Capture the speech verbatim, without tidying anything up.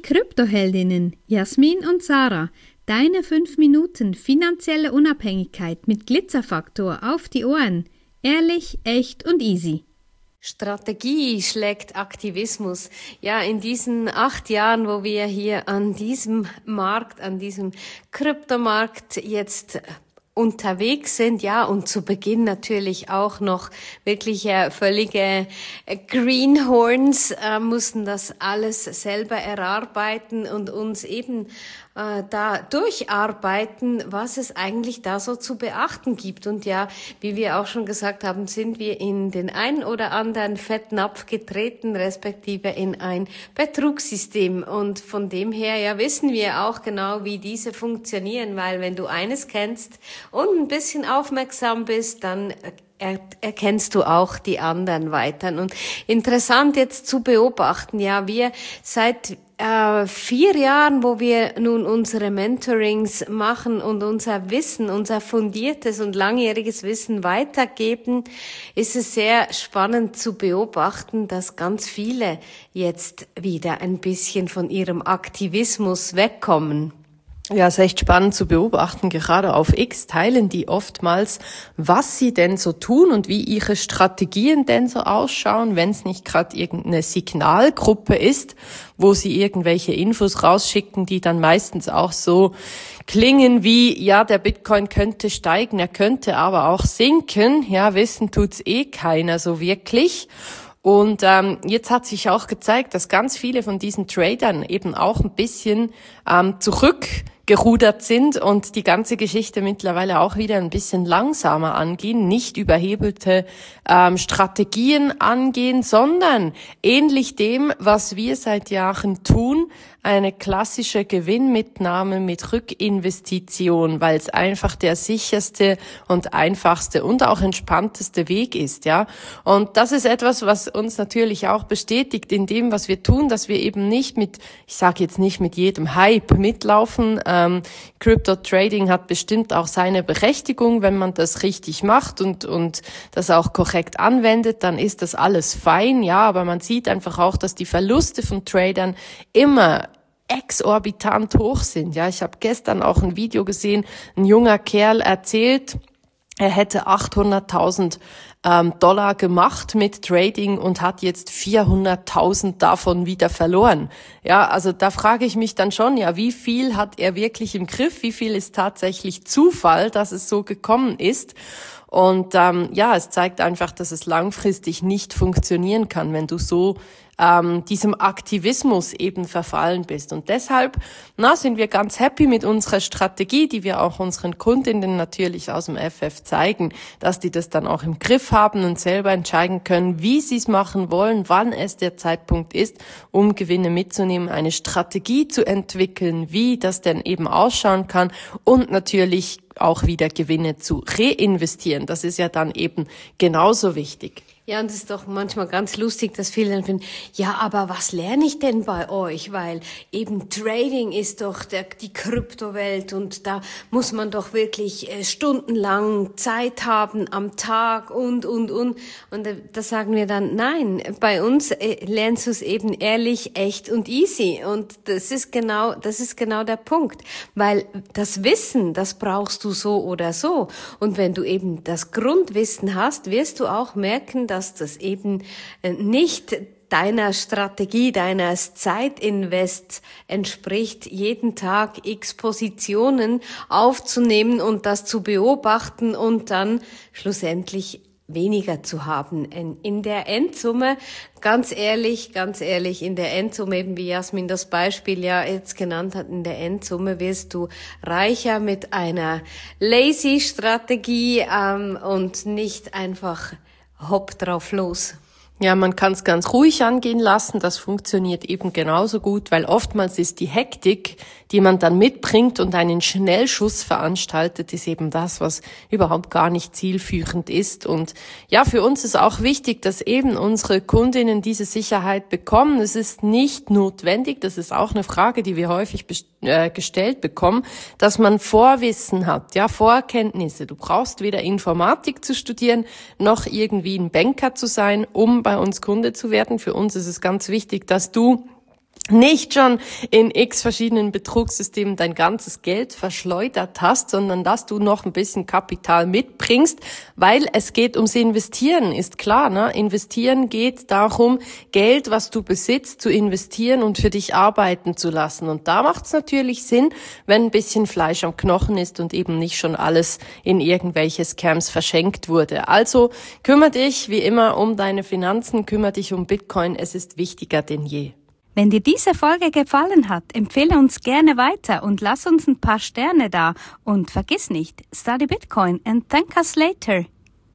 Kryptoheldinnen Jasmin und Sarah. Deine fünf Minuten finanzielle Unabhängigkeit mit Glitzerfaktor auf die Ohren. Ehrlich, echt und easy. Strategie schlägt Aktivismus. Ja, in diesen acht Jahren, wo wir hier an diesem Markt, an diesem Kryptomarkt jetzt unterwegs sind, ja, und zu Beginn natürlich auch noch wirklich äh, völlige äh, Greenhorns, äh, mussten das alles selber erarbeiten und uns eben äh, da durcharbeiten, was es eigentlich da so zu beachten gibt. Und ja, wie wir auch schon gesagt haben, sind wir in den einen oder anderen Fettnapf getreten, respektive in ein Betrugssystem. Und von dem her, ja, wissen wir auch genau, wie diese funktionieren, weil wenn du eines kennst und ein bisschen aufmerksam bist, dann er, erkennst du auch die anderen weiter. Und interessant jetzt zu beobachten, ja, wir seit äh, vier Jahren, wo wir nun unsere Mentorings machen und unser Wissen, unser fundiertes und langjähriges Wissen weitergeben, ist es sehr spannend zu beobachten, dass ganz viele jetzt wieder ein bisschen von ihrem Aktivismus wegkommen. Ja, es ist echt spannend zu beobachten, gerade auf X teilen die oftmals, was sie denn so tun und wie ihre Strategien denn so ausschauen, wenn es nicht gerade irgendeine Signalgruppe ist, wo sie irgendwelche Infos rausschicken, die dann meistens auch so klingen wie, ja, der Bitcoin könnte steigen, er könnte aber auch sinken, ja, wissen tut's eh keiner so wirklich. Und ähm, jetzt hat sich auch gezeigt, dass ganz viele von diesen Tradern eben auch ein bisschen ähm, zurückgerudert sind und die ganze Geschichte mittlerweile auch wieder ein bisschen langsamer angehen, nicht überhebelte ähm, Strategien angehen, sondern ähnlich dem, was wir seit Jahren tun, eine klassische Gewinnmitnahme mit Rückinvestition, weil es einfach der sicherste und einfachste und auch entspannteste Weg ist, ja. Und das ist etwas, was uns natürlich auch bestätigt in dem, was wir tun, dass wir eben nicht mit, ich sage jetzt nicht mit jedem Hype mitlaufen. Ähm, Crypto Trading hat bestimmt auch seine Berechtigung, wenn man das richtig macht und und das auch korrekt anwendet, dann ist das alles fein, ja. Aber man sieht einfach auch, dass die Verluste von Tradern immer exorbitant hoch sind. Ja, ich habe gestern auch ein Video gesehen, ein junger Kerl erzählt, er hätte achthunderttausend ähm, Dollar gemacht mit Trading und hat jetzt vierhunderttausend davon wieder verloren. Ja, also da frage ich mich dann schon, ja, wie viel hat er wirklich im Griff? Wie viel ist tatsächlich Zufall, dass es so gekommen ist? Und ähm, ja, es zeigt einfach, dass es langfristig nicht funktionieren kann, wenn du so ähm, diesem Aktivismus eben verfallen bist. Und deshalb na, sind wir ganz happy mit unserer Strategie, die wir auch unseren Kundinnen natürlich aus dem F F zeigen, dass die das dann auch im Griff haben und selber entscheiden können, wie sie es machen wollen, wann es der Zeitpunkt ist, um Gewinne mitzunehmen, eine Strategie zu entwickeln, wie das denn eben ausschauen kann und natürlich auch wieder Gewinne zu reinvestieren. Das ist ja dann eben genauso wichtig. Ja, und es ist doch manchmal ganz lustig, dass viele dann finden, ja, aber was lerne ich denn bei euch? Weil eben Trading ist doch der, die Kryptowelt und da muss man doch wirklich äh, stundenlang Zeit haben am Tag und, und, und. Und äh, da sagen wir dann, nein, bei uns äh, lernst du es eben ehrlich, echt und easy. Und das ist genau, das ist genau der Punkt. Weil das Wissen, das brauchst du so oder so. Und wenn du eben das Grundwissen hast, wirst du auch merken, dass das eben nicht deiner Strategie, deines Zeitinvests entspricht, jeden Tag x Positionen aufzunehmen und das zu beobachten und dann schlussendlich weniger zu haben. In, in der Endsumme, ganz ehrlich, ganz ehrlich, in der Endsumme, eben wie Jasmin das Beispiel ja jetzt genannt hat, in der Endsumme wirst du reicher mit einer Lazy-Strategie ähm, und nicht einfach hopp drauf los. Ja, man kann es ganz ruhig angehen lassen, das funktioniert eben genauso gut, weil oftmals ist die Hektik, die man dann mitbringt und einen Schnellschuss veranstaltet, ist eben das, was überhaupt gar nicht zielführend ist. Und ja, für uns ist auch wichtig, dass eben unsere Kundinnen diese Sicherheit bekommen. Es ist nicht notwendig, das ist auch eine Frage, die wir häufig äh, gestellt bekommen, dass man Vorwissen hat, ja, Vorkenntnisse. Du brauchst weder Informatik zu studieren, noch irgendwie ein Banker zu sein, um bei uns Kunde zu werden. Für uns ist es ganz wichtig, dass du nicht schon in x verschiedenen Betrugssystemen dein ganzes Geld verschleudert hast, sondern dass du noch ein bisschen Kapital mitbringst, weil es geht ums Investieren, ist klar, ne? Investieren geht darum, Geld, was du besitzt, zu investieren und für dich arbeiten zu lassen. Und da macht es natürlich Sinn, wenn ein bisschen Fleisch am Knochen ist und eben nicht schon alles in irgendwelche Scams verschenkt wurde. Also kümmere dich wie immer um deine Finanzen, kümmere dich um Bitcoin, es ist wichtiger denn je. Wenn dir diese Folge gefallen hat, empfehle uns gerne weiter und lass uns ein paar Sterne da. Und vergiss nicht, study Bitcoin and thank us later.